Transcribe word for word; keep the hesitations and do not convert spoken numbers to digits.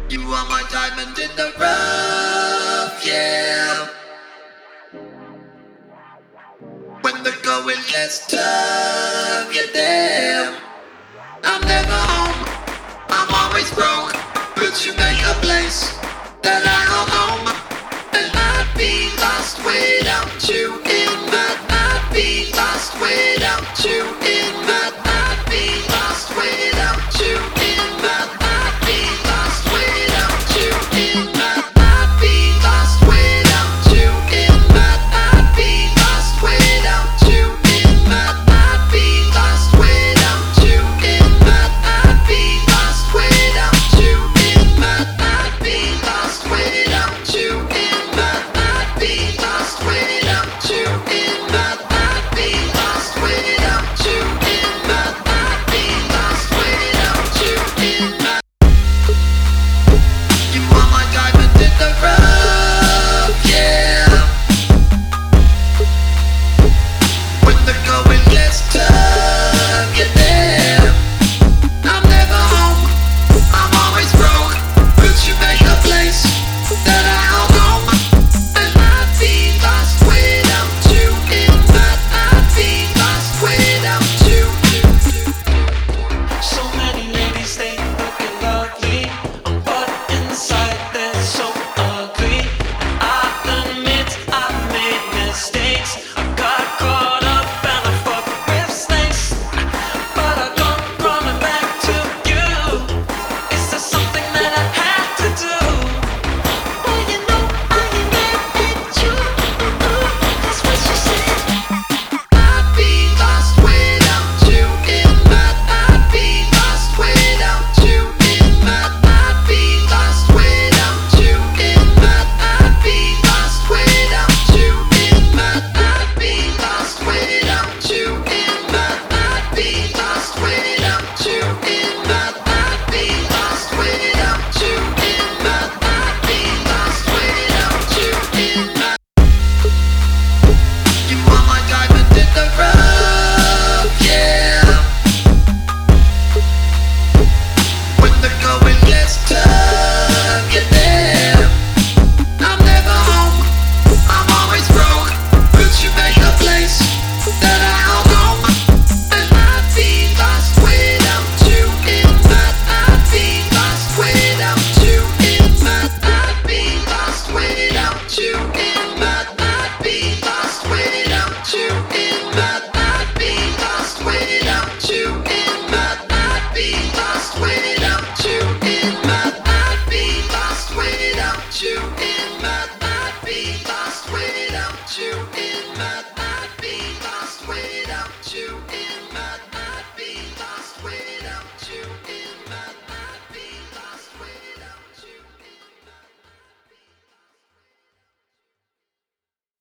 You are my diamond in the rough, yeah. When the going gets tough, you're there. I'm never home, I'm always broke. But you make a place that I call home. And I'd be lost without you in my. I'd be lost without you in my. I'd be lost without you in my. I'd be lost without you in my. I'd be lost without you in my. I'd be lost without you in my. I'd be lost without you in my. I'd be lost without you in my. I'd be lost without you in my. I'd be lost without you in my. I'd be lost without you in my. I'd be lost without you in my. You are my diamond in the rough, yeah. When the going gets tough, you're there. I'm never home, I'm always broke. But you make a place that I call home. And I'd be lost without you in my. I'd be lost without you. So many ladies, they looking lovely, but inside they're so ugly. I admit I made mistakes. I got caught up and I fucked with snakes, but I come running back to you. Is there something that I had to do? Well, you know I ain't mad at you. That's what she said. I'd be lost without you in my. I'd be lost without you in my. I'd be lost without you in my. I'd be lost without you in my. I'd be lost without you in my. I'd be lost without you in my. I'd be lost without you in my. I'd be lost without you in my. You are my diamond in the rough, yeah. When the going gets tough, you're there. I'm never home, I'm always broke. But you make a place that I call home. And I'd be lost without you in my. I'd be lost without you in my. I'd be lost without you in my. I'd be lost without you in my. I'd be lost without you in my. I'd be lost without you in my. I'd be lost without you in my. I'd be lost without you in my. I'd be lost without you.